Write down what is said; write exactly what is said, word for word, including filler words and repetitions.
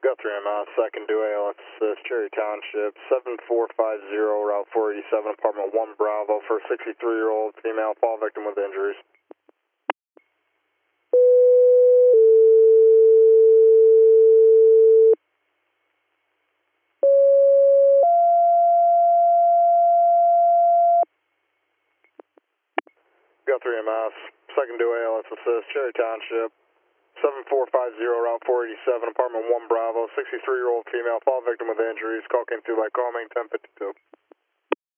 Guthrie, I'm uh, second to A L S, uh, Cherry Township, seven four five zero, Route four eighty-seven, apartment one Bravo, for a sixty-three-year-old female fall victim with injuries. Guthrie, M S, second to A L S, assist, Cherry Township, seven four five zero, Route four eighty-seven, apartment one Bravo, sixty-three-year-old female fall victim with injuries. Call came through by call main ten fifty-two.